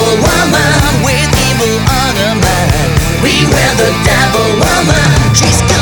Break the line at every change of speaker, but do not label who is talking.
devil woman with evil on her mind. Beware the devil woman. She's